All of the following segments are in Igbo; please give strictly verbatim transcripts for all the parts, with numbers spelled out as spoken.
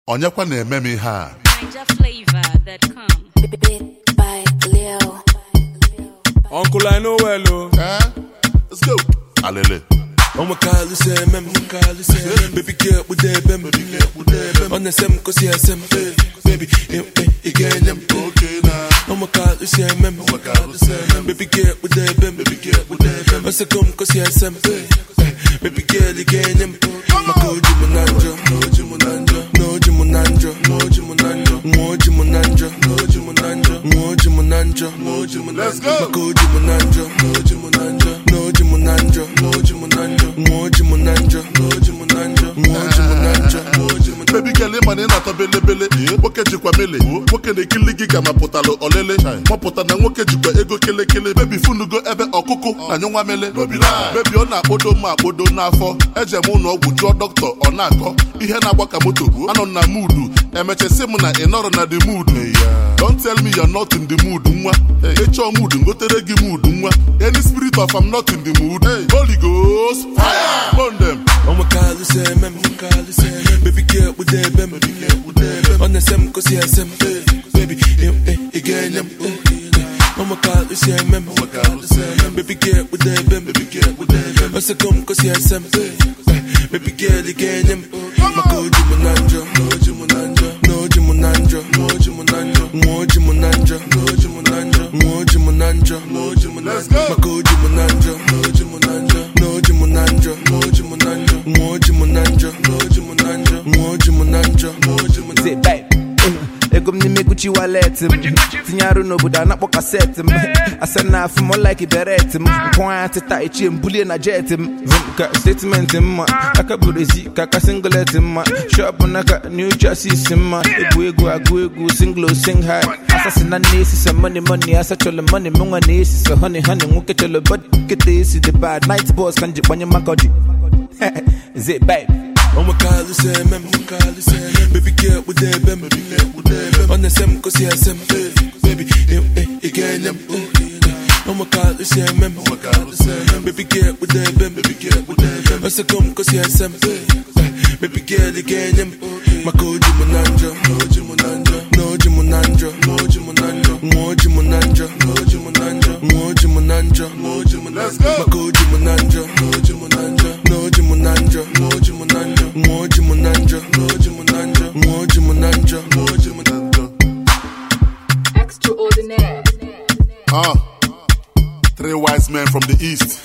Onyekwa na-eme m ihe a. Niger flavor that come. Bit by Leo. Uncle, I know well, oh. Eh? Let's go. Alele. On my call, you say, mem, call, you say, baby, get with them, baby, get with them. On the same, cause yes, baby, again, Okay, now. on my call, you say, mem, baby, get with them, baby, get with them. I say, come, cause yes, baby, get again. My code, you mananja, no, you mananja, no, you mananja, no, you mananja, no, you mananja, no, you mananja, no, you mananja, no, you mananja. Let's go. My code, you mananja, no, you mananja, no, you mananja, no, you mananja. Moji munanja, moji munanja, moji munanja, moji munanja. Baby girl, man, ị na-atọ bele bele. Nwoke jikwa mele. Nwoke na-ekili gị ga ma pụtalụ olele. Mapụta na nwoke jikwa ego kele kele. Baby funugo ebe ọkụkụ na nyụnwa mele. Baby ọ na-akpodo m akpodo n'afọ. Eje m ụlọ ọgwụ jụọ dọkịta ọ na-akọ. Ihe na-agba ka moto. Anọ na moodu. Emechesi m na ị nọrọ na the mood. Don't tell me you're not in the mood, nwa. Ịchọ mood, ngotere gị mood, nwa. Any spirit of I'm not in the mood. Holy Ghost, fire! Burn them. On my call, you say, mem, call, you say, baby, get with them, baby, get with them. On the same, cause yes, baby, again, on my call, you say, mem, baby, get with them, baby, get with them. I say, come, cause yes, baby, get again. My code, you mananja, no, you mananja, no, you mananja, no, you mananja, no, you mananja, no, you mananja, no, you mananja, no, you mananja. My code, you mananja, no, you mananja, no, you mananja, no, you mananja, no, you mananja, no, you mananja, no, you mananja, no, you mananja. Say, babe. Egom ni me Gucci wallet Tinyaru no buda na po cassette Asana for more like a beret Kwa teta ichi mbuli na jet Ka statement ma Aka burezi kaka singlet ma Shop naka new chassis ma Egu egu agu egu singlo sing high Asasina nesi sa money money Asa chole money munga nesi sa honey honey Nguke chole body kete isi the bad Night boss kanji banye makodi Zay babe. On my call, you say, mem, call, you say, baby, get with them, baby, get with them. On the same, cause yes, baby, again, on my call, you say, mem, baby, get with them, baby, get with them. I say, come, cause yes, baby, get again. My code, you mananja, no, you mananja, no, you mananja, no, you mananja, no, you mananja, no, you mananja, no, you mananja, no, you mananja. My code, you mananja, no, you mananja, no, you mananja, no, you mananja. Moji munanja, moji munanja, moji munanja, moji munanja. Extraordinaire. Ah, three wise men from the east.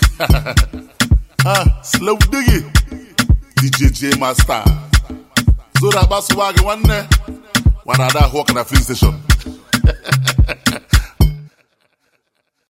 Ah, Slow Diggy, D J J Master. Zora Baswagi one day. One other hawk on a filling station.